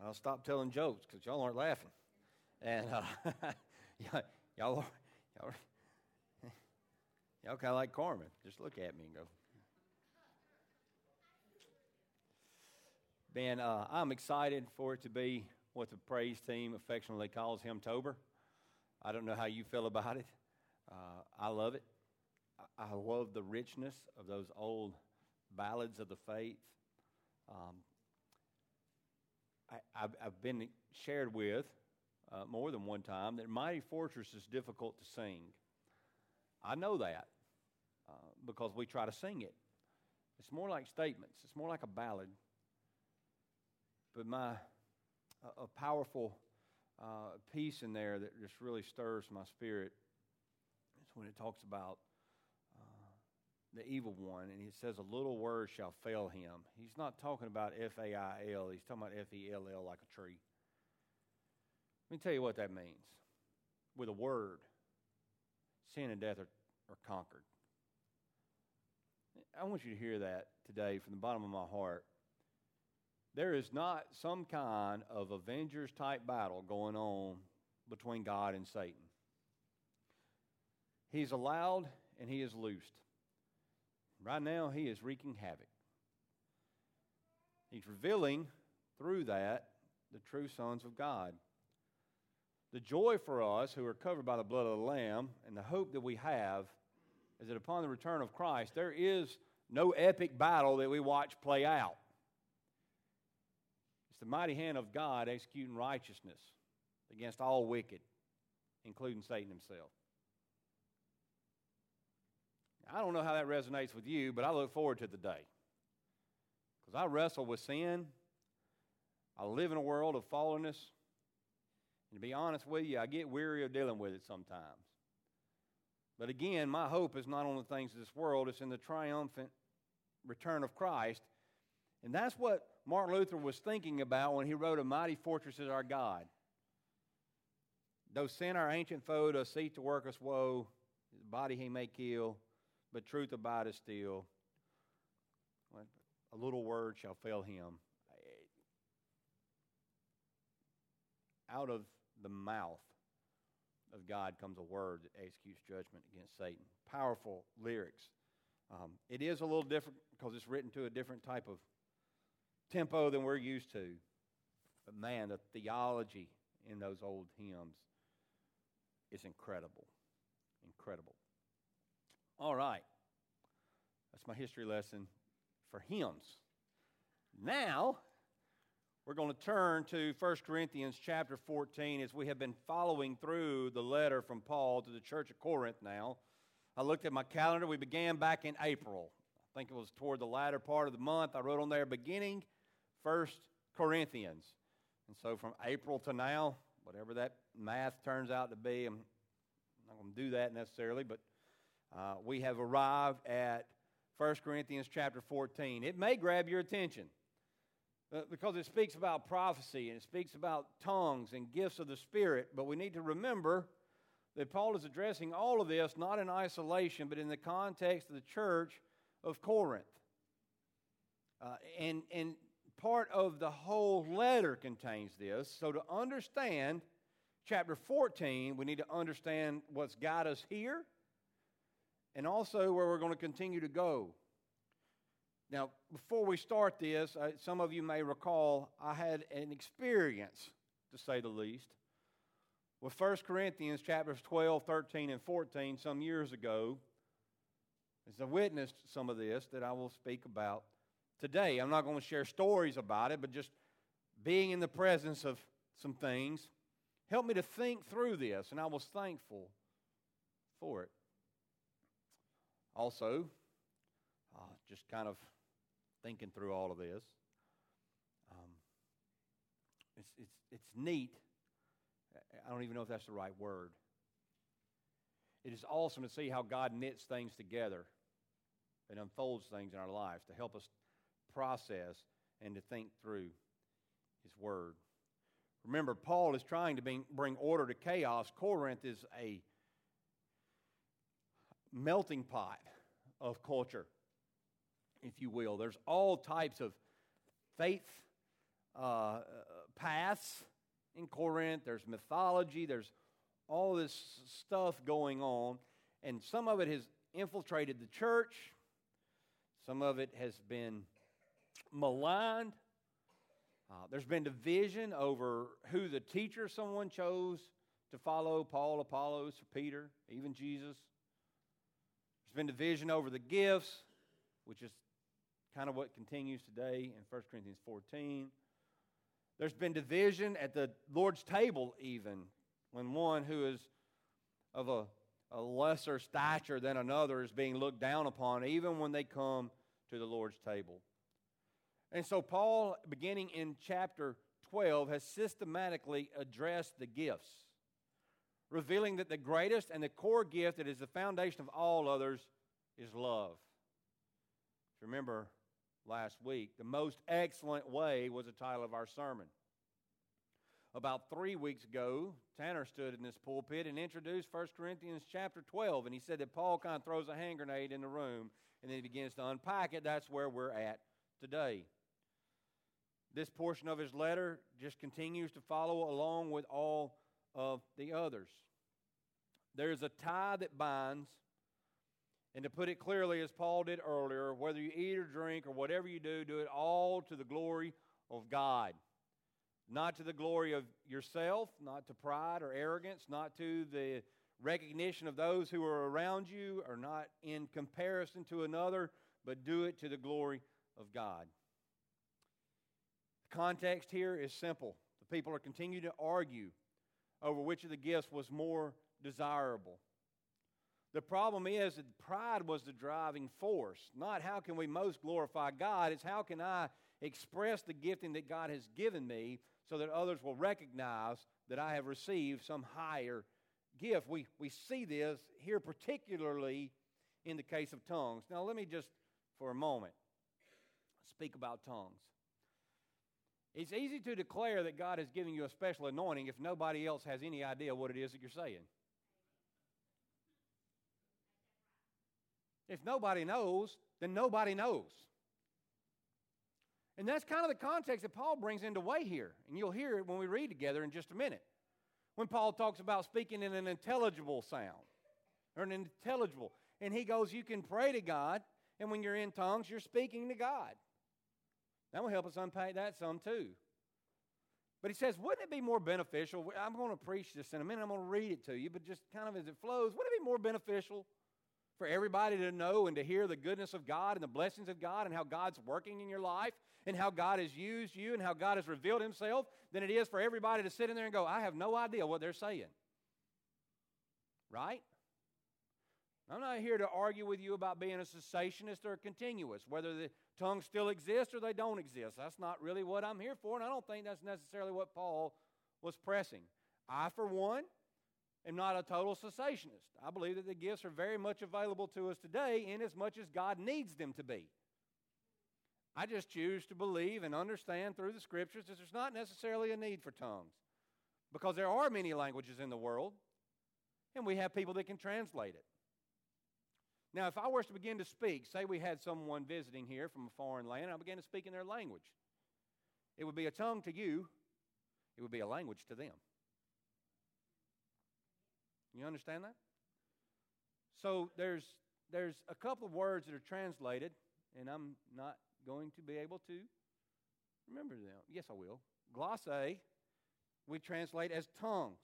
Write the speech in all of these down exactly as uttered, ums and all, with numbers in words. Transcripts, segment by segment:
I'll stop telling jokes because y'all aren't laughing. And uh, y'all, y'all, y'all, y'all kind of like Carmen. Just look at me and go. Ben, uh, I'm excited for it to be what the praise team affectionately calls Hymntober. I don't know how you feel about it. Uh, I love it. I, I love the richness of those old ballads of the faith. Um, I, I've, I've been shared with uh, more than one time that Mighty Fortress is difficult to sing. I know that uh, because we try to sing it. It's more like statements. It's more like a ballad. But my a, a powerful uh, piece in there that just really stirs my spirit is when it talks about uh, the evil one, and it says, a little word shall fail him. He's not talking about F A I L. He's talking about F E L L, like a tree. Let me tell you what that means. With a word, sin and death are, are conquered. I want you to hear that today from the bottom of my heart. There is not some kind of Avengers-type battle going on between God and Satan. He's allowed and he is loosed. Right now, he is wreaking havoc. He's revealing through that the true sons of God. The joy for us who are covered by the blood of the Lamb and the hope that we have is that upon the return of Christ, there is no epic battle that we watch play out. It's the mighty hand of God executing righteousness against all wicked, including Satan himself. I don't know how that resonates with you, but I look forward to the day. Because I wrestle with sin. I live in a world of fallenness. And to be honest with you, I get weary of dealing with it sometimes. But again, my hope is not on the things of this world. It's in the triumphant return of Christ. And that's what Martin Luther was thinking about when he wrote, "A mighty fortress is our God. Though sin our ancient foe does seek to work us woe, his body he may kill, but truth abideth still. A little word shall fail him." Out of the mouth of God comes a word that executes judgment against Satan. Powerful lyrics. Um, it is a little different because it's written to a different type of tempo than we're used to. But man, the theology in those old hymns is incredible. Incredible. All right. That's my history lesson for hymns. Now, we're going to turn to First Corinthians chapter fourteen as we have been following through the letter from Paul to the church of Corinth now. I looked at my calendar. We began back in April. I think it was toward the latter part of the month. I wrote on there, beginning First Corinthians. And so from April to now, whatever that math turns out to be, I'm not going to do that necessarily, but uh, we have arrived at First Corinthians chapter fourteen. It may grab your attention uh, because it speaks about prophecy and it speaks about tongues and gifts of the Spirit, but we need to remember that Paul is addressing all of this not in isolation, but in the context of the church of Corinth. Uh, and, and part of the whole letter contains this. So to understand chapter fourteen, we need to understand what's got us here and also where we're going to continue to go. Now, before we start this, uh, some of you may recall I had an experience, to say the least, with First Corinthians chapters twelve, thirteen, and fourteen some years ago. As I witnessed some of this that I will speak about today. I'm not going to share stories about it, but just being in the presence of some things helped me to think through this, and I was thankful for it. Also, uh, just kind of thinking through all of this, um, it's, it's, it's neat. I don't even know if that's the right word. It is awesome to see how God knits things together and unfolds things in our lives to help us process and to think through His Word. Remember, Paul is trying to bring, bring order to chaos. Corinth is a melting pot of culture, if you will. There's all types of faith uh, paths baths in Corinth. There's mythology. There's all this stuff going on. And some of it has infiltrated the church. Some of it has been maligned. Uh, there's been division over who the teacher someone chose to follow, Paul, Apollos, Peter, even Jesus. There's been division over the gifts, which is kind of what continues today in First Corinthians fourteen. There's been division at the Lord's table even, when one who is of a, a lesser stature than another is being looked down upon, even when they come to the Lord's table. And so Paul, beginning in chapter twelve, has systematically addressed the gifts, revealing that the greatest and the core gift that is the foundation of all others is love. If you remember last week, the most excellent way was the title of our sermon. About three weeks ago, Tanner stood in this pulpit and introduced First Corinthians chapter twelve, and he said that Paul kind of throws a hand grenade in the room, and then he begins to unpack it. That's where we're at today. This portion of his letter just continues to follow along with all of the others. There's a tie that binds, and to put it clearly, as Paul did earlier, whether you eat or drink or whatever you do, do it all to the glory of God. Not to the glory of yourself, not to pride or arrogance, not to the recognition of those who are around you, or not in comparison to another, but do it to the glory of God. The context here is simple. The people are continuing to argue over which of the gifts was more desirable. The problem is that pride was the driving force. Not how can we most glorify God, it's how can I express the gifting that God has given me so that others will recognize that I have received some higher gift. We, we see this here particularly in the case of tongues. Now let me just for a moment speak about tongues. It's easy to declare that God is giving you a special anointing if nobody else has any idea what it is that you're saying. If nobody knows, then nobody knows. And that's kind of the context that Paul brings into way here. And you'll hear it when we read together in just a minute. When Paul talks about speaking in an intelligible sound, or an intelligible. And he goes, you can pray to God, and when you're in tongues, you're speaking to God. That will help us unpack that some too. But he says, wouldn't it be more beneficial? I'm going to preach this in a minute. I'm going to read it to you, but just kind of as it flows, wouldn't it be more beneficial for everybody to know and to hear the goodness of God and the blessings of God and how God's working in your life and how God has used you and how God has revealed himself than it is for everybody to sit in there and go, I have no idea what they're saying? Right? I'm not here to argue with you about being a cessationist or a continuous, whether the tongues still exist or they don't exist. That's not really what I'm here for, and I don't think that's necessarily what Paul was pressing. I, for one, am not a total cessationist. I believe that the gifts are very much available to us today in as much as God needs them to be. I just choose to believe and understand through the Scriptures that there's not necessarily a need for tongues because there are many languages in the world, and we have people that can translate it. Now, if I were to begin to speak, say we had someone visiting here from a foreign land, and I began to speak in their language, it would be a tongue to you, it would be a language to them. You understand that? So there's there's a couple of words that are translated, and I'm not going to be able to remember them. Yes, I will. Glosse, we translate as tongues.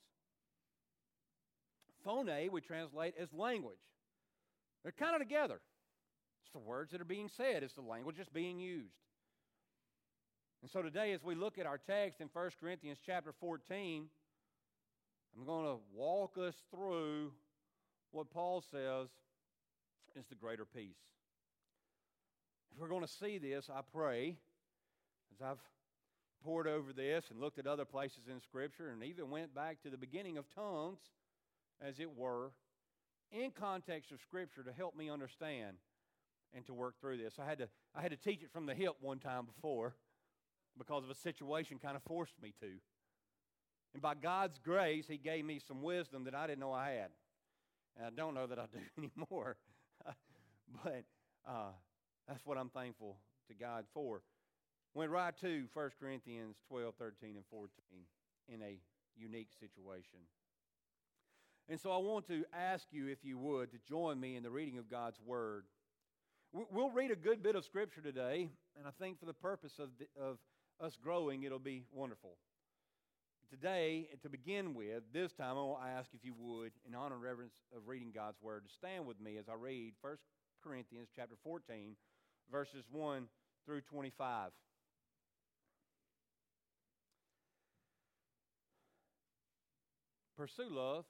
Phone, we translate as language. They're kind of together. It's the words that are being said. It's the language that's being used. And so today, as we look at our text in First Corinthians chapter fourteen, I'm going to walk us through what Paul says is the greater peace. If we're going to see this, I pray, as I've pored over this and looked at other places in Scripture and even went back to the beginning of tongues, as it were, in context of Scripture to help me understand and to work through this. I had to I had to teach it from the hip one time before because of a situation kind of forced me to. And by God's grace, he gave me some wisdom that I didn't know I had. And I don't know that I do anymore. But uh, that's what I'm thankful to God for. Went right to First Corinthians twelve, thirteen, and fourteen in a unique situation. And so I want to ask you, if you would, to join me in the reading of God's Word. We'll read a good bit of Scripture today, and I think for the purpose of, the, of us growing, it'll be wonderful. Today, to begin with, this time I want to ask if you would, in honor and reverence of reading God's Word, to stand with me as I read First Corinthians chapter fourteen, verses one through twenty-five. Pursue love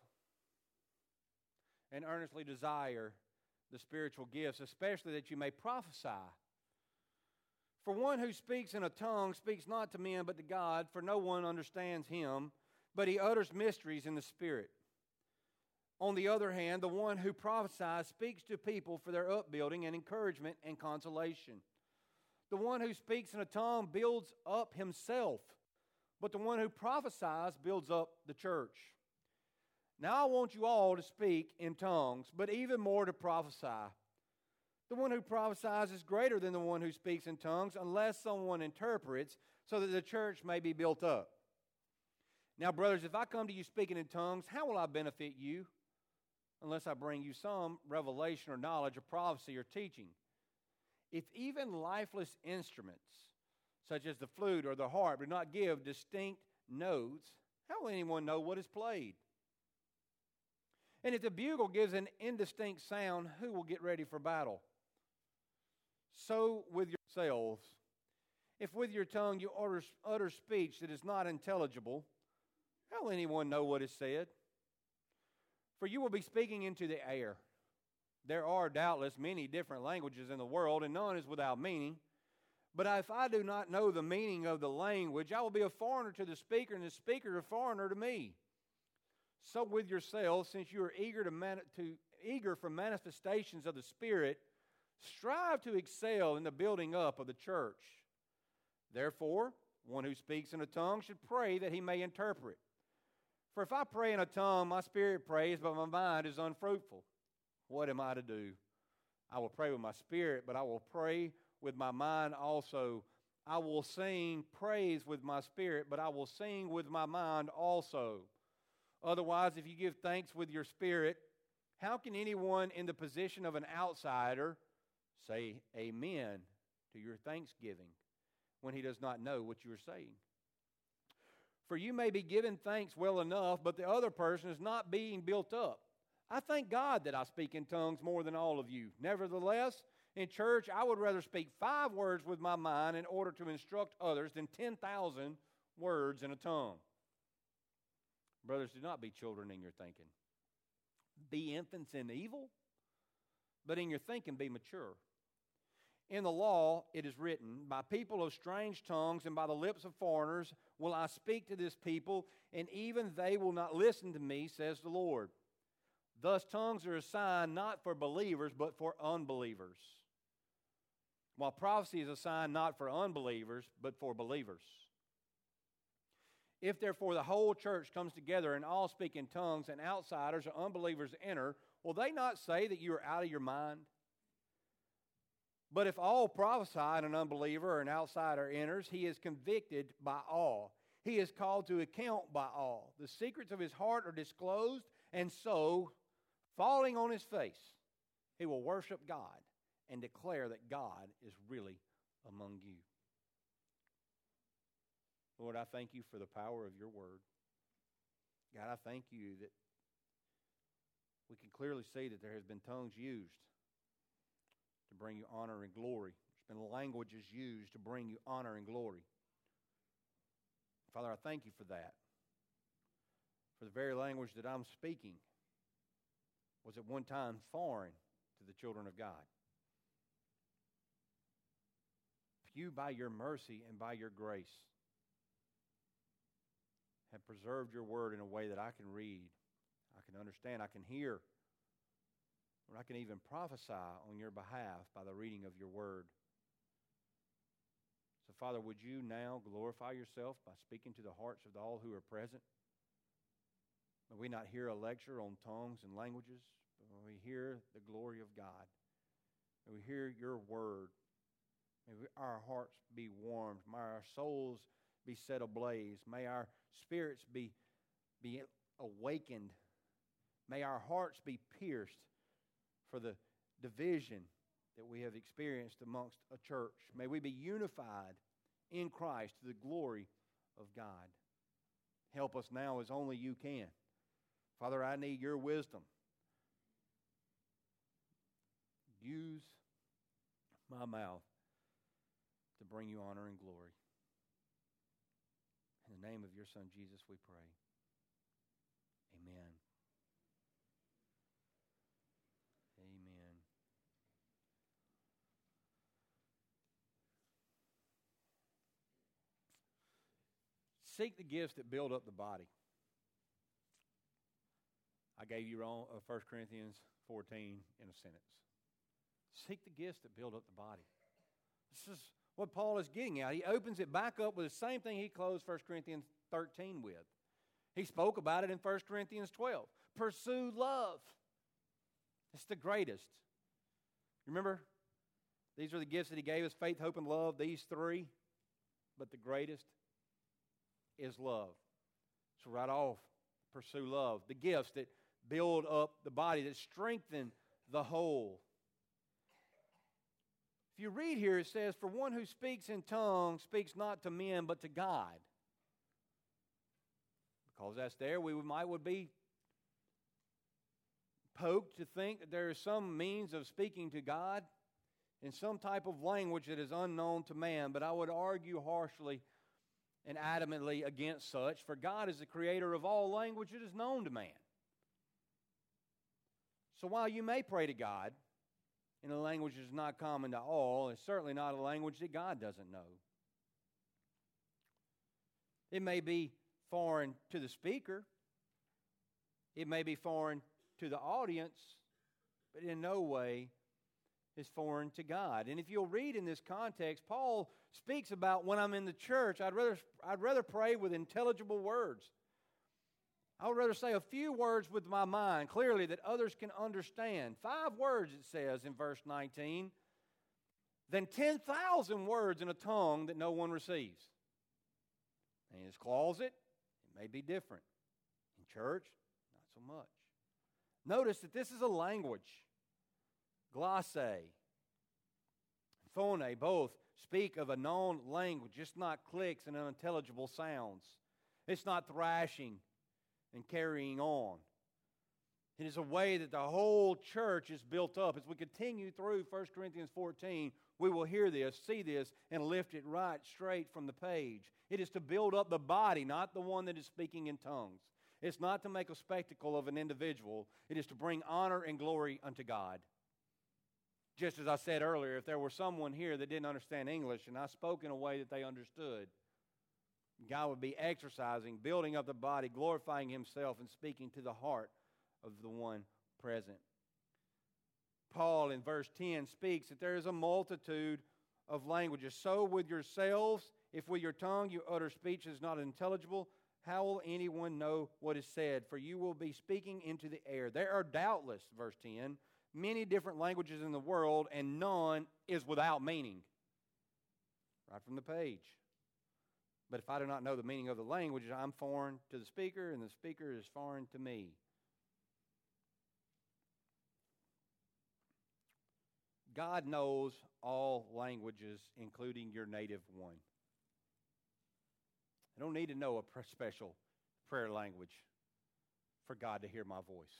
and earnestly desire the spiritual gifts, especially that you may prophesy. For one who speaks in a tongue speaks not to men but to God, for no one understands him, but he utters mysteries in the Spirit. On the other hand, the one who prophesies speaks to people for their upbuilding and encouragement and consolation. The one who speaks in a tongue builds up himself, but the one who prophesies builds up the church. Now I want you all to speak in tongues, but even more to prophesy. The one who prophesies is greater than the one who speaks in tongues, unless someone interprets, so that the church may be built up. Now, brothers, if I come to you speaking in tongues, how will I benefit you? Unless I bring you some revelation or knowledge or prophecy or teaching. If even lifeless instruments, such as the flute or the harp, do not give distinct notes, how will anyone know what is played? And if the bugle gives an indistinct sound, who will get ready for battle? So with yourselves, if with your tongue you utter, utter speech that is not intelligible, how will anyone know what is said? For you will be speaking into the air. There are doubtless many different languages in the world, and none is without meaning. But if I do not know the meaning of the language, I will be a foreigner to the speaker, and the speaker a foreigner to me. So with yourselves, since you are eager to, man- to eager for manifestations of the Spirit, strive to excel in the building up of the church. Therefore, one who speaks in a tongue should pray that he may interpret. For if I pray in a tongue, my spirit prays, but my mind is unfruitful. What am I to do? I will pray with my spirit, but I will pray with my mind also. I will sing praise with my spirit, but I will sing with my mind also. Otherwise, if you give thanks with your spirit, how can anyone in the position of an outsider say amen to your thanksgiving when he does not know what you are saying? For you may be giving thanks well enough, but the other person is not being built up. I thank God that I speak in tongues more than all of you. Nevertheless, in church, I would rather speak five words with my mind in order to instruct others than ten thousand words in a tongue. Brothers, do not be children in your thinking. Be infants in evil, but in your thinking be mature. In the law it is written, by people of strange tongues and by the lips of foreigners will I speak to this people, and even they will not listen to me, says the Lord. Thus tongues are a sign not for believers, but for unbelievers. While prophecy is a sign not for unbelievers, but for believers. If therefore the whole church comes together and all speak in tongues, and outsiders or unbelievers enter, will they not say that you are out of your mind? But if all prophesy and an unbeliever or an outsider enters, he is convicted by all. He is called to account by all. The secrets of his heart are disclosed, and so, falling on his face, he will worship God and declare that God is really among you. Lord, I thank you for the power of your word. God, I thank you that we can clearly see that there has been tongues used to bring you honor and glory. There's been languages used to bring you honor and glory. Father, I thank you for that. For the very language that I'm speaking was at one time foreign to the children of God. You, by your mercy and by your grace, have preserved your word in a way that I can read, I can understand, I can hear, or I can even prophesy on your behalf by the reading of your word. So, Father, would you now glorify yourself by speaking to the hearts of all who are present? May we not hear a lecture on tongues and languages, but may we hear the glory of God. May we hear your word May we, our hearts be warmed. May our souls be set ablaze. May our spirits be, be awakened. May our hearts be pierced for the division that we have experienced amongst a church. May we be unified in Christ to the glory of God. Help us now as only you can. Father, I need your wisdom. Use my mouth to bring you honor and glory. In the name of your Son, Jesus, we pray. Amen. Amen. Seek the gifts that build up the body. I gave you wrong, uh, First Corinthians fourteen in a sentence. Seek the gifts that build up the body. This is what Paul is getting at. He opens it back up with the same thing he closed First Corinthians thirteen with. He spoke about it in First Corinthians twelve. Pursue love. It's the greatest. Remember, these are the gifts that he gave us: faith, hope, and love, these three. But the greatest is love. So right off, pursue love. The gifts that build up the body, that strengthen the whole. If you read here, it says, for one who speaks in tongues speaks not to men but to God. Because that's there, we might would be poked to think that there is some means of speaking to God in some type of language that is unknown to man. But I would argue harshly and adamantly against such, for God is the creator of all language that is known to man. So while you may pray to God in a language that is not common to all, it's certainly not a language that God doesn't know. It may be foreign to the speaker. It may be foreign to the audience, but in no way is foreign to God. And if you'll read in this context, Paul speaks about when I'm in the church, I'd rather, I'd rather pray with intelligible words. I would rather say a few words with my mind clearly that others can understand. Five words, it says in verse nineteen, than ten thousand words in a tongue that no one receives. In his closet, it may be different. In church, not so much. Notice that this is a language. Glosse, phone, both speak of a known language, just not clicks and unintelligible sounds. It's not thrashing and carrying on. It is a way that the whole church is built up. As we continue through First Corinthians fourteen, we will hear this, see this, and lift it right straight from the page. It is to build up the body, not the one that is speaking in tongues. It's not to make a spectacle of an individual. It is to bring honor and glory unto God. Just as I said earlier, if there were someone here that didn't understand English and I spoke in a way that they understood, God would be exercising, building up the body, glorifying Himself, and speaking to the heart of the one present. Paul in verse ten speaks that there is a multitude of languages. So with yourselves, if with your tongue you utter speech that is not intelligible, how will anyone know what is said? For you will be speaking into the air. There are doubtless, verse ten, many different languages in the world, and none is without meaning. Right from the page. But if I do not know the meaning of the language, I'm foreign to the speaker, and the speaker is foreign to me. God knows all languages, including your native one. I don't need to know a special prayer language for God to hear my voice.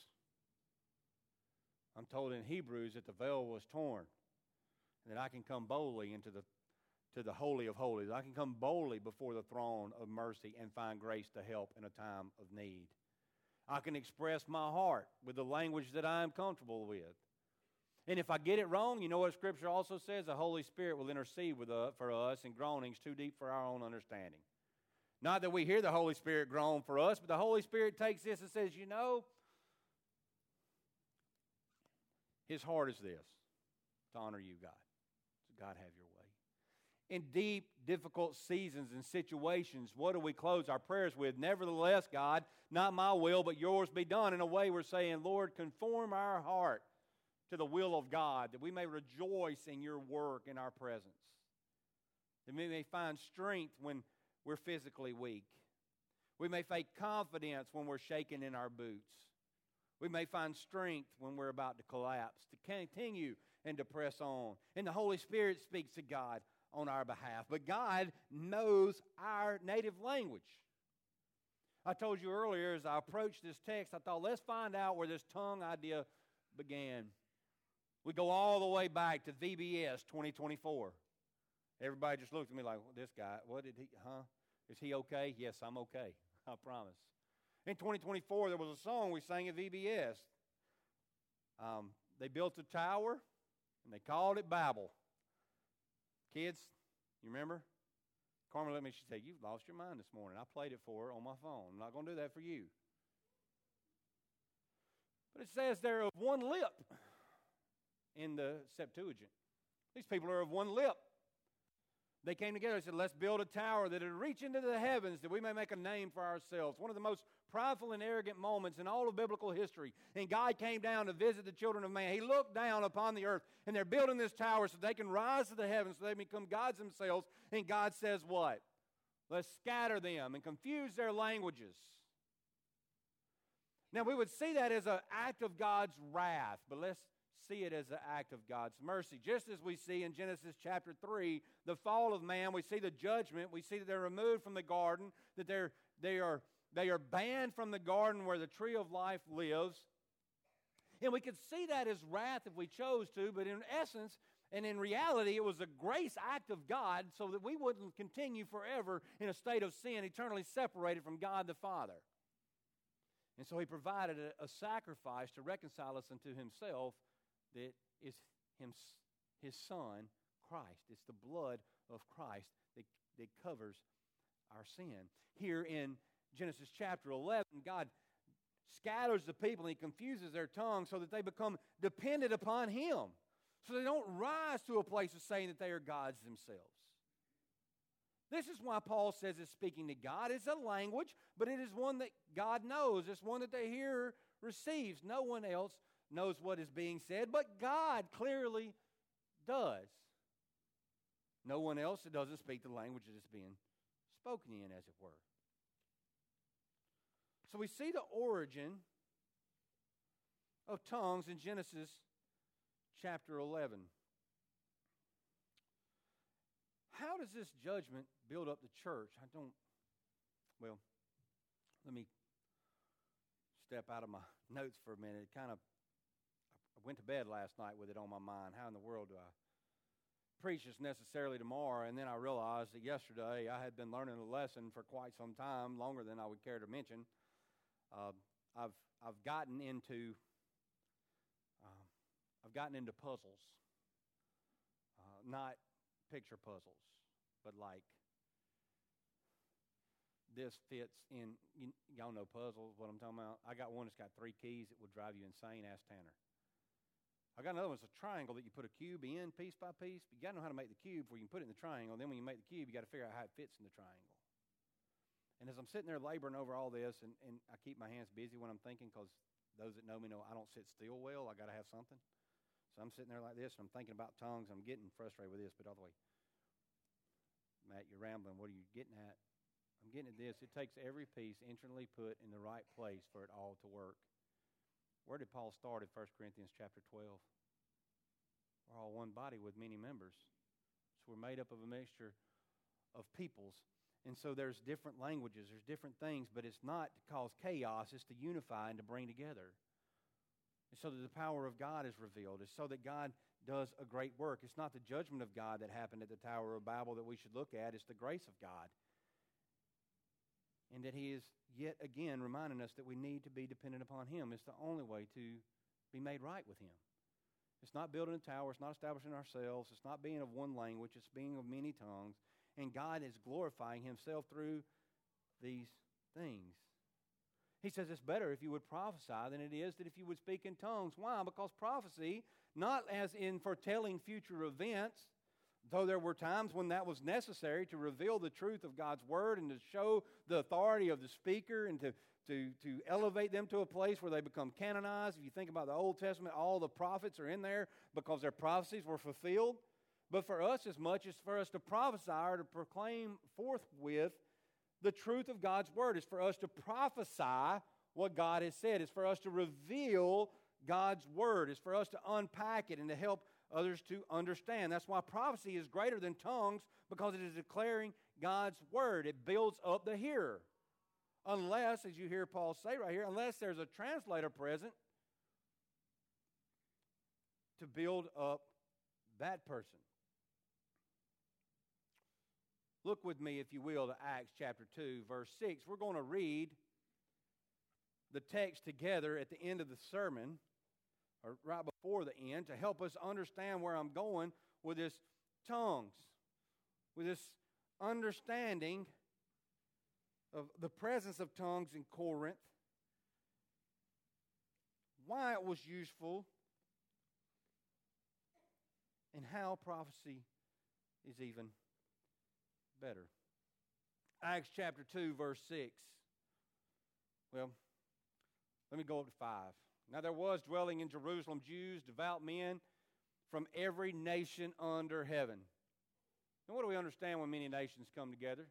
I'm told in Hebrews that the veil was torn, and that I can come boldly into the to the Holy of Holies. I can come boldly before the throne of mercy and find grace to help in a time of need. I can express my heart with the language that I am comfortable with. And if I get it wrong, you know what Scripture also says? The Holy Spirit will intercede with uh, for us in groanings too deep for our own understanding. Not that we hear the Holy Spirit groan for us, but the Holy Spirit takes this and says, you know, His heart is this, to honor you, God. So God, have your way. In deep, difficult seasons and situations, what do we close our prayers with? Nevertheless, God, not my will, but yours be done. In a way, we're saying, Lord, conform our heart to the will of God, that we may rejoice in your work in our presence. That we may find strength when we're physically weak. We may find confidence when we're shaking in our boots. We may find strength when we're about to collapse, to continue and to press on. And the Holy Spirit speaks to God on our behalf. But God knows our native language. I told you earlier as I approached this text, I thought, let's find out where this tongue idea began. We go all the way back to V B S twenty twenty-four. Everybody just looked at me like, well, this guy, what did he, huh? Is he okay? Yes, I'm okay. I promise. In twenty twenty-four, there was a song we sang at V B S. Um, they built a tower, and they called it Babel. Kids, you remember? Carmen looked at me, she said, you've lost your mind this morning. I played it for her on my phone. I'm not going to do that for you. But it says they're of one lip in the Septuagint. These people are of one lip. They came together and said, let's build a tower that would reach into the heavens that we may make a name for ourselves. One of the most prideful and arrogant moments in all of biblical history. And God came down to visit the children of man. He looked down upon the earth, and they're building this tower so they can rise to the heavens, so they become gods themselves. And God says what? Let's scatter them and confuse their languages. Now, we would see that as an act of God's wrath, but let's see it as an act of God's mercy. Just as we see in Genesis chapter three, the fall of man, we see the judgment, we see that they're removed from the garden, that they're, they are, they are banned from the garden where the tree of life lives. And we could see that as wrath if we chose to, but in essence and in reality, it was a grace act of God so that we wouldn't continue forever in a state of sin, eternally separated from God the Father. And so he provided a, a sacrifice to reconcile us unto himself that is him, his Son, Christ. It's the blood of Christ that, that covers our sin. Here in Genesis chapter eleven, God scatters the people and he confuses their tongue so that they become dependent upon him. So they don't rise to a place of saying that they are gods themselves. This is why Paul says it's speaking to God. It's a language, but it is one that God knows. It's one that the hearer receives. No one else knows what is being said, but God clearly does. No one else that doesn't speak the language that is being spoken in, as it were. So we see the origin of tongues in Genesis chapter eleven. How does this judgment build up the church? I don't, well, let me step out of my notes for a minute. It kind of, I went to bed last night with it on my mind. How in the world do I preach this necessarily tomorrow? And then I realized that yesterday I had been learning a lesson for quite some time, longer than I would care to mention. Uh, I've I've gotten into uh, I've gotten into puzzles, uh, not picture puzzles, but like this fits in. You, y'all know puzzles, what I'm talking about. I got one that's got three keys that would drive you insane. Ask Tanner. I got another one that's a triangle that you put a cube in piece by piece. But you got to know how to make the cube before you can put it in the triangle. Then when you make the cube, you got to figure out how it fits in the triangle. And as I'm sitting there laboring over all this, and, and I keep my hands busy when I'm thinking, because those that know me know I don't sit still well. I got to have something. So I'm sitting there like this, and I'm thinking about tongues. I'm getting frustrated with this, but all the way, Matt, you're rambling. What are you getting at? I'm getting at this. It takes every piece intricately put in the right place for it all to work. Where did Paul start in First Corinthians chapter twelve? We're all one body with many members. So we're made up of a mixture of peoples. And so there's different languages, there's different things, but it's not to cause chaos, it's to unify and to bring together. It's so that the power of God is revealed. It's so that God does a great work. It's not the judgment of God that happened at the Tower of Babel that we should look at. It's the grace of God. And that he is yet again reminding us that we need to be dependent upon him. It's the only way to be made right with him. It's not building a tower. It's not establishing ourselves. It's not being of one language. It's being of many tongues. And God is glorifying himself through these things. He says it's better if you would prophesy than it is that if you would speak in tongues. Why? Because prophecy, not as in foretelling future events, though there were times when that was necessary to reveal the truth of God's word and to show the authority of the speaker and to, to, to elevate them to a place where they become canonized. If you think about the Old Testament, all the prophets are in there because their prophecies were fulfilled. but for us as much as for us to prophesy or to proclaim forthwith the truth of God's Word. It's for us to prophesy what God has said. It's for us to reveal God's Word. It's for us to unpack it and to help others to understand. That's why prophecy is greater than tongues, because it is declaring God's Word. It builds up the hearer. Unless, as you hear Paul say right here, unless there's a translator present to build up that person. Look with me, if you will, to Acts chapter two, verse six. We're going to read the text together at the end of the sermon, or right before the end, to help us understand where I'm going with this tongues, with this understanding of the presence of tongues in Corinth, why it was useful, and how prophecy is even better. Acts chapter two, verse six. Well, let me go up to five. Now there was dwelling in Jerusalem Jews, devout men from every nation under heaven. And what do we understand when many nations come together?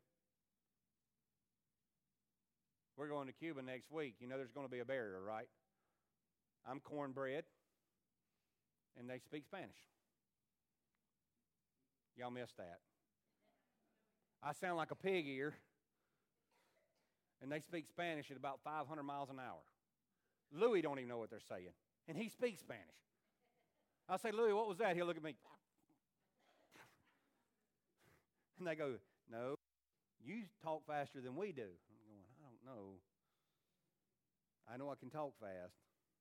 We're going to Cuba next week. You know there's going to be a barrier, right? I'm cornbread, and they speak Spanish. Y'all missed that. I sound like a pig ear, and they speak Spanish at about five hundred miles an hour. Louis don't even know what they're saying, and he speaks Spanish. I say, Louis, what was that? He'll look at me. And they go, no, you talk faster than we do. I'm going, I don't know. I know I can talk fast.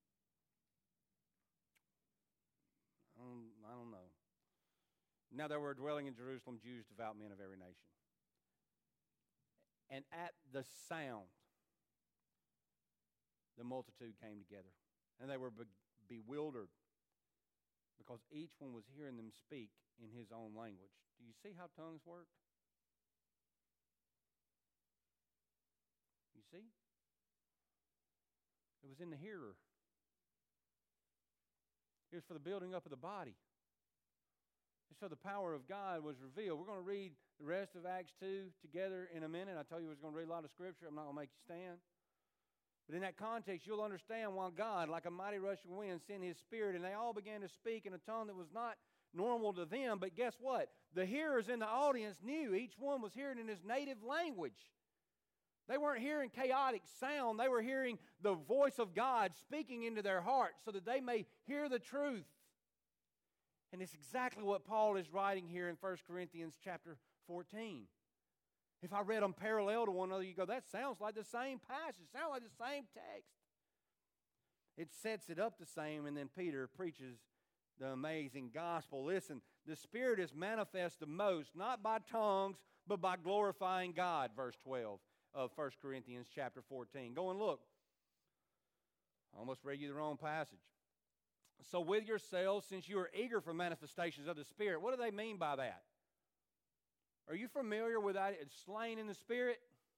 I don't, I don't know. Now there were dwelling in Jerusalem Jews, devout men of every nation. And at the sound, the multitude came together, and they were be- bewildered because each one was hearing them speak in his own language. Do you see how tongues work? You see? It was in the hearer. It was for the building up of the body. And so the power of God was revealed. We're going to read the rest of Acts two together in a minute. I told you I was going to read a lot of Scripture. I'm not going to make you stand. But in that context, you'll understand why God, like a mighty rushing wind, sent His Spirit, and they all began to speak in a tongue that was not normal to them. But guess what? The hearers in the audience knew each one was hearing in his native language. They weren't hearing chaotic sound. They were hearing the voice of God speaking into their hearts so that they may hear the truth. And it's exactly what Paul is writing here in First Corinthians chapter fourteen. If I read them parallel to one another, you go, that sounds like the same passage. Sounds like the same text. It sets it up the same, and then Peter preaches the amazing gospel. Listen, the Spirit is manifest the most, not by tongues, but by glorifying God, verse twelve of First Corinthians chapter fourteen. Go and look. I almost read you the wrong passage. So with yourselves, since you are eager for manifestations of the Spirit, what do they mean by that? Are you familiar with that? It's slain in the Spirit.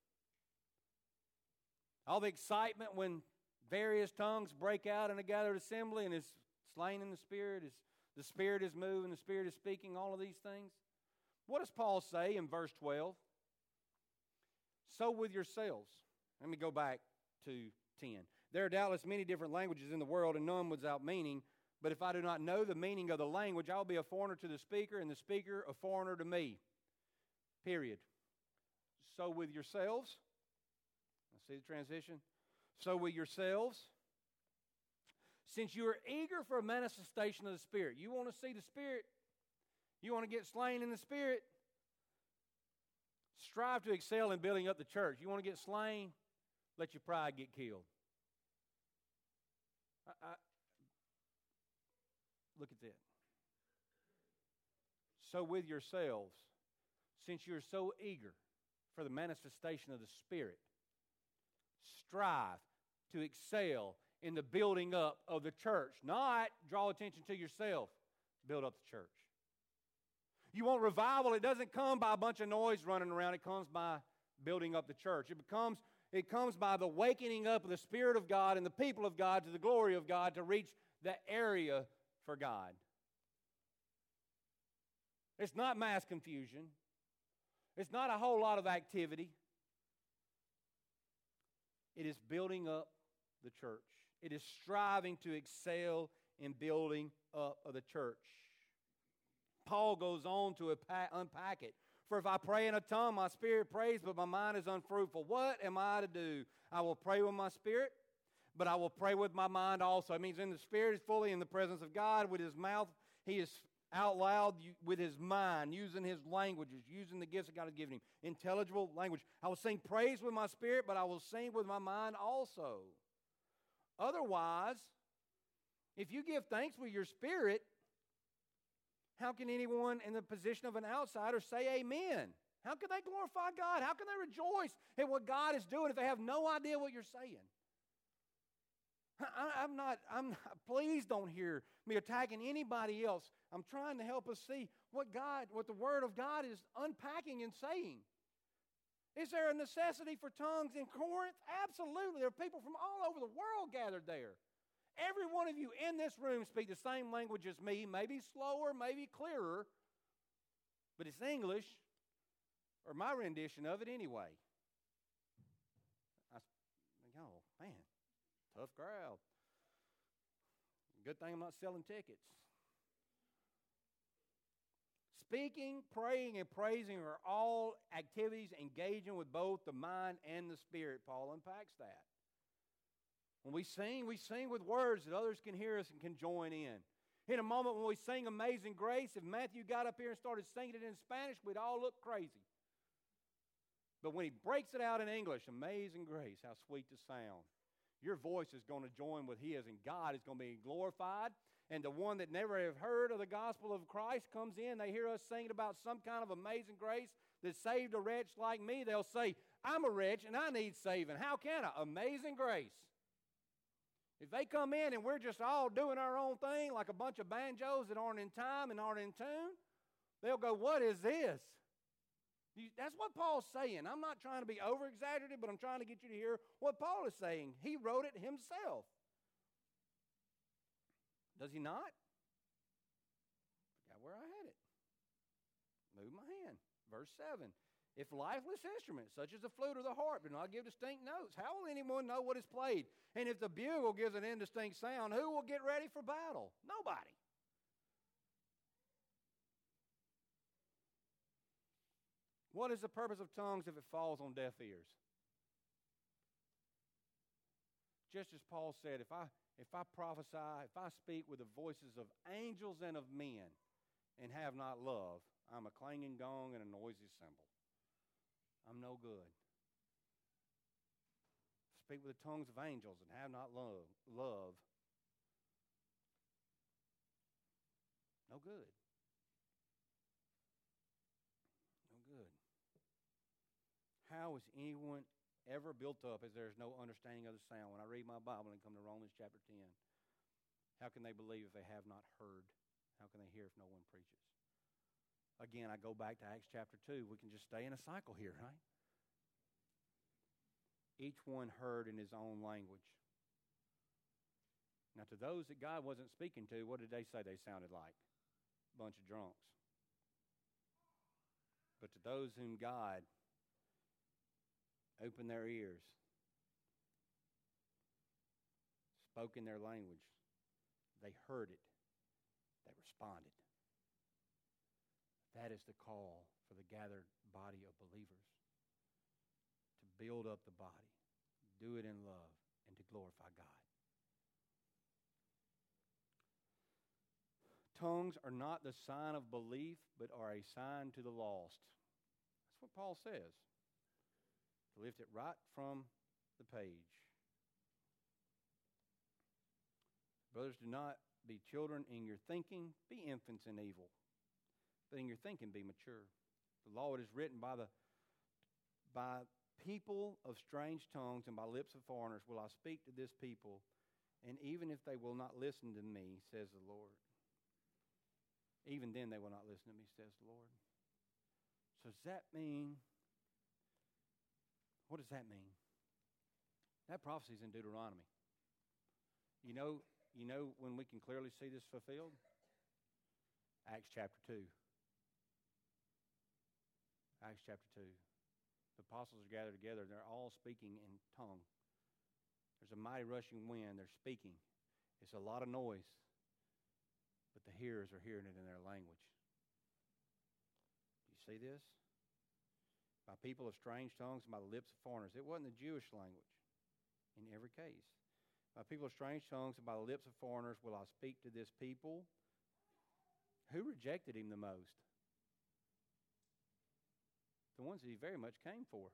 All the excitement when various tongues break out in a gathered assembly and it's slain in the Spirit. Is the Spirit is moving, the Spirit is speaking, all of these things. What does Paul say in verse twelve? So with yourselves. Let me go back to ten. There are doubtless many different languages in the world, and none without meaning. But if I do not know the meaning of the language, I will be a foreigner to the speaker, and the speaker a foreigner to me. Period. So with yourselves. See the transition? So with yourselves, since you are eager for a manifestation of the Spirit, you want to see the Spirit, you want to get slain in the Spirit, strive to excel in building up the church. You want to get slain, let your pride get killed. I, I, look at that. So with yourselves, since you're so eager for the manifestation of the Spirit, strive to excel in the building up of the church. Not draw attention to yourself. Build up the church. You want revival, it doesn't come by a bunch of noise running around. It comes by building up the church. It becomes, it comes by the wakening up of the Spirit of God and the people of God to the glory of God to reach that area for God. It's not mass confusion. It's not a whole lot of activity. It is building up the church. It is striving to excel in building up of the church. Paul goes on to unpack it. For if I pray in a tongue, my spirit prays, but my mind is unfruitful. What am I to do? I will pray with my spirit, but I will pray with my mind also. It means in the spirit is fully in the presence of God. With his mouth, he is out loud with his mind, using his languages, using the gifts that God has given him. Intelligible language. I will sing praise with my spirit, but I will sing with my mind also. Otherwise, if you give thanks with your spirit, how can anyone in the position of an outsider say amen? How can they glorify God? How can they rejoice at what God is doing if they have no idea what you're saying? I, I'm not, I'm not, please don't hear me attacking anybody else. I'm trying to help us see what God, what the Word of God is unpacking and saying. Is there a necessity for tongues in Corinth? Absolutely. There are people from all over the world gathered there. Every one of you in this room speak the same language as me, maybe slower, maybe clearer, but it's English, or my rendition of it anyway. I think, oh, man, tough crowd. Good thing I'm not selling tickets. Speaking, praying, and praising are all activities engaging with both the mind and the spirit. Paul unpacks that. When we sing, we sing with words that others can hear us and can join in. In a moment when we sing Amazing Grace, if Matthew got up here and started singing it in Spanish, we'd all look crazy. But when he breaks it out in English, Amazing Grace, how sweet the sound. Your voice is going to join with his, and God is going to be glorified. And the one that never have heard of the gospel of Christ comes in, they hear us singing about some kind of amazing grace that saved a wretch like me. They'll say, I'm a wretch and I need saving. How can I? Amazing grace. If they come in and we're just all doing our own thing like a bunch of banjos that aren't in time and aren't in tune, they'll go, what is this? You, that's what Paul's saying. I'm not trying to be over-exaggerated, but I'm trying to get you to hear what Paul is saying. He wrote it himself. Does he not? Forgot where I had it. Move my hand. Verse seven. If lifeless instruments, such as the flute or the harp, do not give distinct notes, how will anyone know what is played? And if the bugle gives an indistinct sound, who will get ready for battle? Nobody. What is the purpose of tongues if it falls on deaf ears? Just as Paul said, if I, if I prophesy, if I speak with the voices of angels and of men and have not love, I'm a clanging gong and a noisy cymbal. I'm no good. Speak with the tongues of angels and have not love. Love. No good. No good. How is anyone ever built up as there is no understanding of the sound? When I read my Bible and come to Romans chapter ten, how can they believe if they have not heard? How can they hear if no one preaches? Again, I go back to Acts chapter two. We can just stay in a cycle here, right? Each one heard in his own language. Now, to those that God wasn't speaking to, what did they say they sounded like? A bunch of drunks. But to those whom God opened their ears, spoke in their language, they heard it, they responded. That is the call for the gathered body of believers, to build up the body, do it in love, and to glorify God. Tongues are not the sign of belief, but are a sign to the lost. That's what Paul says. To lift it right from the page. Brothers, do not be children in your thinking, be infants in evil. But in your thinking, be mature. The law, it is written by the by people of strange tongues and by lips of foreigners will I speak to this people, and even if they will not listen to me, says the Lord. Even then they will not listen to me, says the Lord. So does that mean, what does that mean? That prophecy is in Deuteronomy. You know, you know when we can clearly see this fulfilled? Acts chapter two. Acts chapter two. The apostles are gathered together, and they're all speaking in tongue. There's a mighty rushing wind. They're speaking. It's a lot of noise, but the hearers are hearing it in their language. Do you see this? By people of strange tongues and by the lips of foreigners. It wasn't the Jewish language in every case. By people of strange tongues and by the lips of foreigners will I speak to this people. Who rejected him the most? The ones that he very much came for.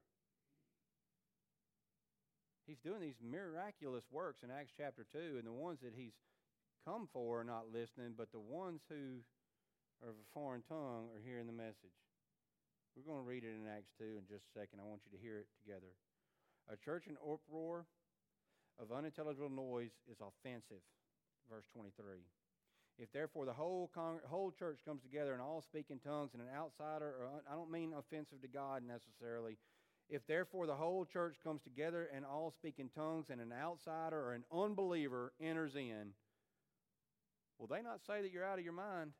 He's doing these miraculous works in Acts chapter two, and the ones that he's come for are not listening, but the ones who are of a foreign tongue are hearing the message. We're going to read it in Acts two in just a second. I want you to hear it together. A church in uproar of unintelligible noise is offensive. Verse twenty-three. If therefore the whole con- whole church comes together and all speak in tongues, and an outsider, or un- I don't mean offensive to God necessarily. If therefore the whole church comes together and all speak in tongues, and an outsider or an unbeliever enters in, will they not say that you're out of your mind?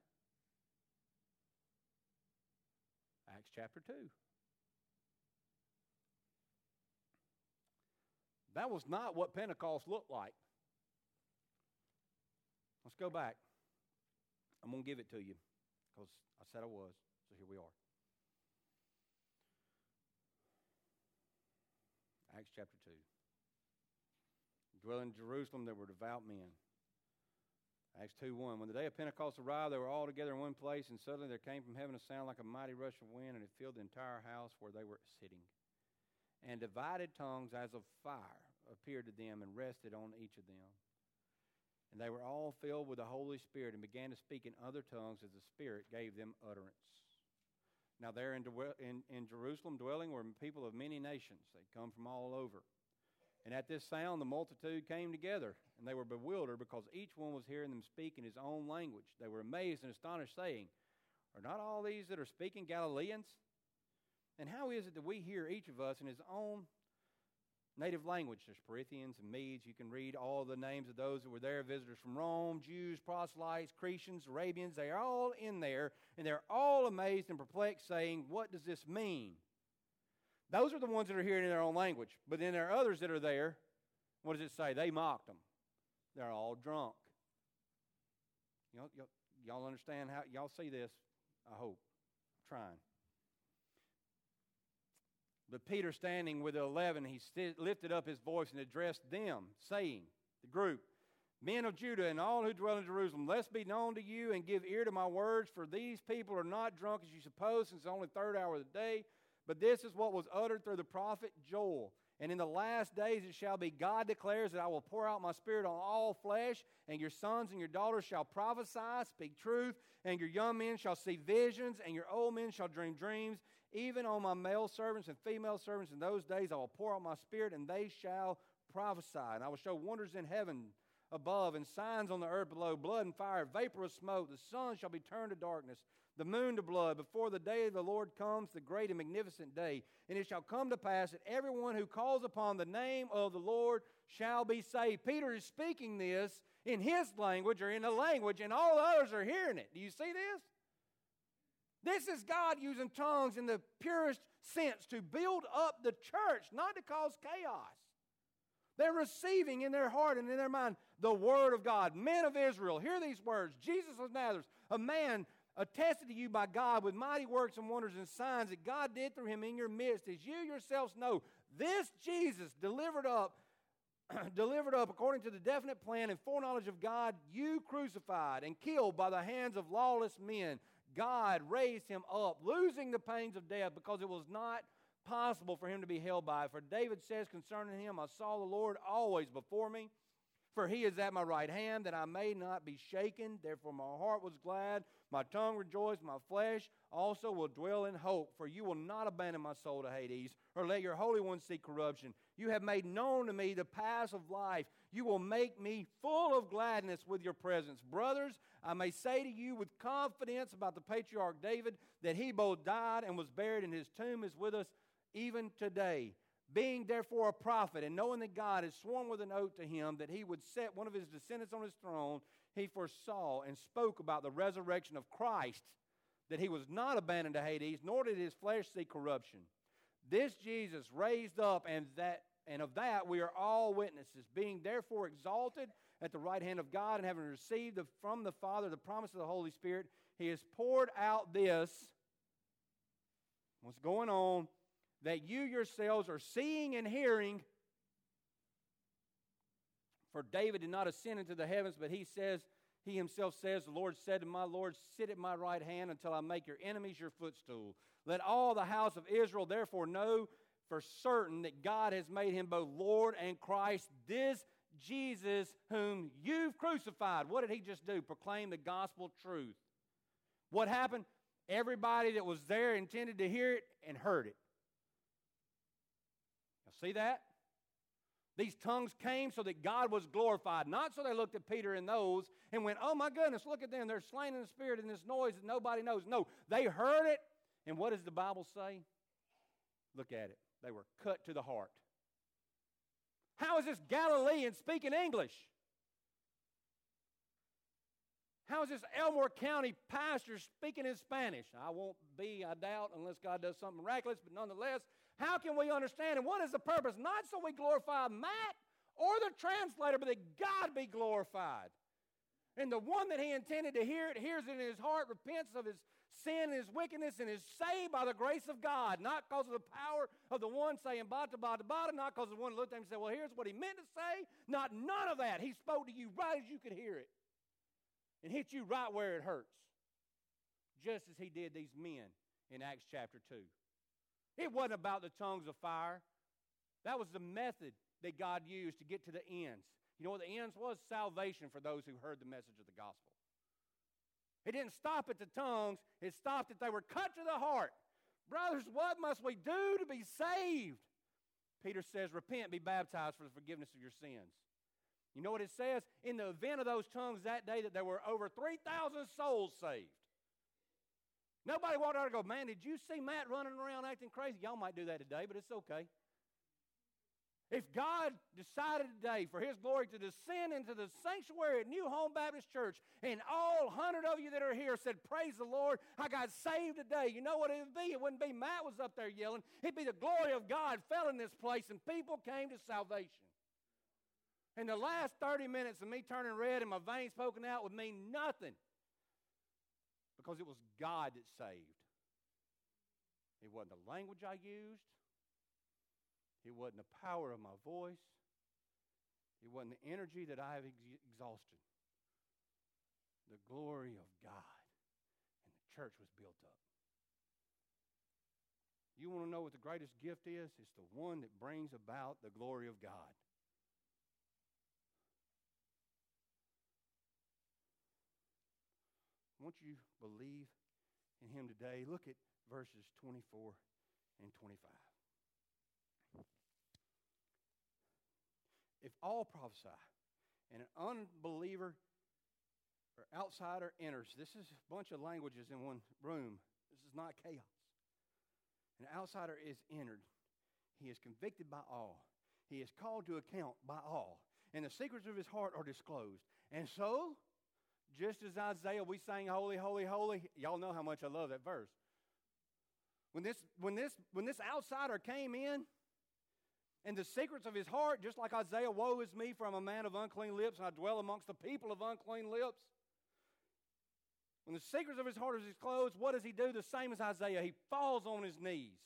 Acts chapter two. That was not what Pentecost looked like. Let's go back. I'm going to give it to you because I said I was, so here we are. Acts chapter two. Dwelling in Jerusalem, there were devout men. Acts two one. When the day of Pentecost arrived, they were all together in one place, and suddenly there came from heaven a sound like a mighty rush of wind, and it filled the entire house where they were sitting. And divided tongues as of fire appeared to them and rested on each of them. And they were all filled with the Holy Spirit and began to speak in other tongues as the Spirit gave them utterance. Now there in, in, in Jerusalem dwelling were people of many nations. They'd come from all over. And at this sound the multitude came together, and they were bewildered because each one was hearing them speak in his own language. They were amazed and astonished, saying, Are not all these that are speaking Galileans? And how is it that we hear each of us in his own native language? There's Parthians and Medes. You can read all the names of those that were there, visitors from Rome, Jews, proselytes, Cretians, Arabians. They are all in there, and they're all amazed and perplexed, saying, What does this mean? Those are the ones that are hearing in their own language. But then there are others that are there. What does it say? They mocked them. They're all drunk. You know, y'all, y'all understand how, y'all see this, I hope. I'm trying. But Peter, standing with the eleven, he st- lifted up his voice and addressed them, saying, the group, Men of Judah and all who dwell in Jerusalem, let's be known to you and give ear to my words, for these people are not drunk as you suppose, since it's only the third hour of the day. But this is what was uttered through the prophet Joel. And in the last days it shall be, God declares, that I will pour out my Spirit on all flesh, and your sons and your daughters shall prophesy, speak truth, and your young men shall see visions, and your old men shall dream dreams. Even on my male servants and female servants in those days I will pour out my Spirit, and they shall prophesy. And I will show wonders in heaven above and signs on the earth below, blood and fire, vapor of smoke. The sun shall be turned to darkness, the moon to blood, before the day of the Lord comes, the great and magnificent day. And it shall come to pass that everyone who calls upon the name of the Lord shall be saved. Peter is speaking this in his language, or in the language, and all the others are hearing it. Do you see this? This is God using tongues in the purest sense to build up the church, not to cause chaos. They're receiving in their heart and in their mind the Word of God. Men of Israel, hear these words. Jesus of Nazareth, a man attested to you by God with mighty works and wonders and signs that God did through him in your midst, as you yourselves know. This Jesus delivered up, delivered up according to the definite plan and foreknowledge of God, you crucified and killed by the hands of lawless men. God raised him up, losing the pains of death, because it was not possible for him to be held by it. For David says concerning him, I saw the Lord always before me, for he is at my right hand, that I may not be shaken. Therefore my heart was glad, my tongue rejoiced, my flesh also will dwell in hope. For you will not abandon my soul to Hades, or let your Holy One see corruption. You have made known to me the paths of life. You will make me full of gladness with your presence. Brothers, I may say to you with confidence about the patriarch David, that he both died and was buried, and his tomb is with us even today. Being therefore a prophet, and knowing that God had sworn with an oath to him that he would set one of his descendants on his throne, he foresaw and spoke about the resurrection of Christ, that he was not abandoned to Hades, nor did his flesh see corruption. This Jesus raised up, and that and of that we are all witnesses, being therefore exalted at the right hand of God, and having received the, from the Father the promise of the Holy Spirit, he has poured out this, what's going on, that you yourselves are seeing and hearing. For David did not ascend into the heavens, but he says, he himself says, the Lord said to my Lord, sit at my right hand until I make your enemies your footstool. Let all the house of Israel therefore know for certain that God has made him both Lord and Christ, this Jesus whom you've crucified. What did he just do? Proclaim the gospel truth. What happened? Everybody that was there intended to hear it and heard it. Now see that? These tongues came so that God was glorified, not so they looked at Peter and those and went, oh my goodness, look at them. They're slain in the Spirit in this noise that nobody knows. No, they heard it, and what does the Bible say? Look at it. They were cut to the heart. How is this Galilean speaking English? How is this Elmore County pastor speaking in Spanish? I won't be, I doubt, unless God does something miraculous, but nonetheless, how can we understand? And what is the purpose? Not so we glorify Matt or the translator, but that God be glorified. And the one that he intended to hear it, hears it in his heart, repents of his sin and his wickedness, and is saved by the grace of God, not because of the power of the one saying bada bada bada, not because of the one looked at him and said, well, here's what he meant to say. Not none of that. He spoke to you right as you could hear it and hit you right where it hurts, just as he did these men in Acts chapter two. It wasn't about the tongues of fire. That was the method that God used to get to the ends. You know what the ends was? Salvation for those who heard the message of the gospel. It didn't stop at the tongues. It stopped that they were cut to the heart. Brothers, what must we do to be saved? Peter says, repent, be baptized for the forgiveness of your sins. You know what it says? In the event of those tongues that day, that there were over three thousand souls saved. Nobody walked out and go, man, did you see Matt running around acting crazy? Y'all might do that today, but it's okay. If God decided today for his glory to descend into the sanctuary at New Home Baptist Church, and all hundred of you that are here said, praise the Lord, I got saved today, you know what it would be? It wouldn't be Matt was up there yelling. It'd be the glory of God fell in this place, and people came to salvation. And the last thirty minutes of me turning red and my veins poking out would mean nothing, because it was God that saved. It wasn't the language I used. It wasn't the power of my voice. It wasn't the energy that I have ex- exhausted. The glory of God. And the church was built up. You want to know what the greatest gift is? It's the one that brings about the glory of God. Once you believe in him today, look at verses twenty-four and twenty-five. If all prophesy and an unbeliever or outsider enters, this is a bunch of languages in one room. This is not chaos. An outsider is entered. He is convicted by all. He is called to account by all. And the secrets of his heart are disclosed. And so, just as Isaiah, we sang, holy, holy, holy. Y'all know how much I love that verse. When this, when this, when this outsider came in, and the secrets of his heart, just like Isaiah, woe is me, for I'm a man of unclean lips, and I dwell amongst the people of unclean lips. When the secrets of his heart are disclosed, what does he do? The same as Isaiah. He falls on his knees.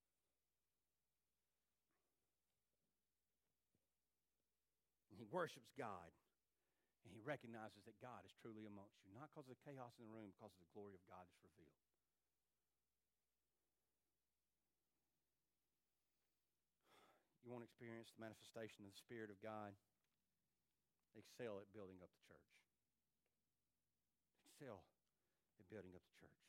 And he worships God. And he recognizes that God is truly amongst you. Not because of the chaos in the room, because of the glory of God that's revealed. You want to experience the manifestation of the Spirit of God? Excel at building up the church. Excel at building up the church.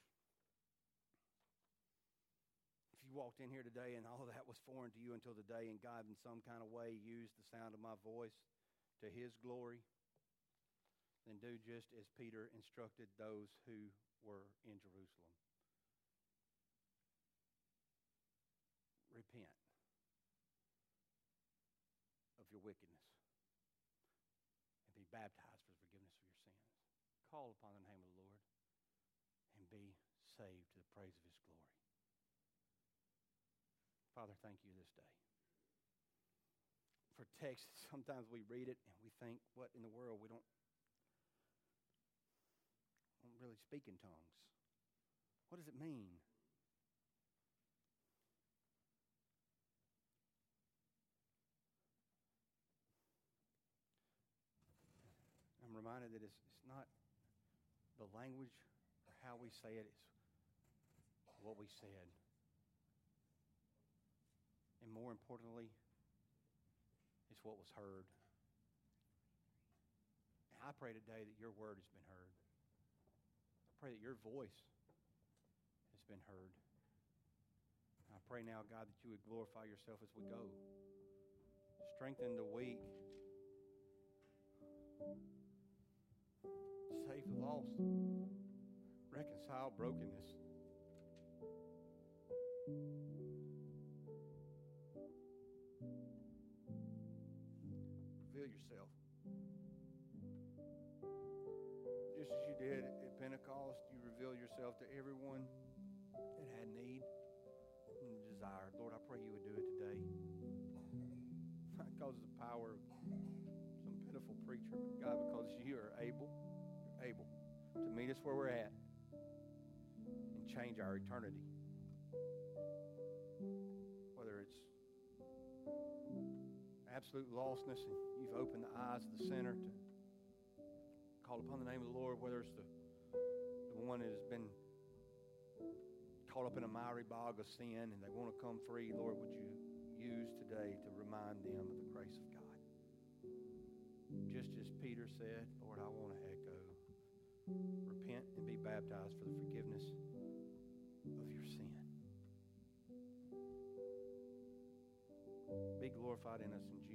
If you walked in here today and all of that was foreign to you until today, and God in some kind of way used the sound of my voice to his glory, then do just as Peter instructed those who were in Jerusalem. Repent of your wickedness and be baptized for the forgiveness of your sins. Call upon the name of the Lord and be saved to the praise of his glory. Father, thank you this day for text. Sometimes we read it and we think, what in the world? We don't, don't really speak in tongues. What does it mean? I'm reminded that it's, it's not the language or how we say it, it's what we said. And more importantly, it's what was heard. And I pray today that your word has been heard. I pray that your voice has been heard. And I pray now, God, that you would glorify yourself as we go. Strengthen the weak. Save the lost. Reconcile brokenness. Reveal yourself. Just as you did at Pentecost, you reveal yourself to everyone that had need and desire. Lord, I pray you would do it today. Not because of the power of some pitiful preacher, but God, because you are able, you're able to meet us where we're at and change our eternity. Whether it's absolute lostness and you've opened the eyes of the sinner to call upon the name of the Lord, whether it's the, the one that has been caught up in a miry bog of sin and they want to come free, Lord, would you use today to remind them of the grace of God? Just as Peter said, Lord, I want to echo, repent and be baptized for the forgiveness of your sin. Be glorified in us in Jesus'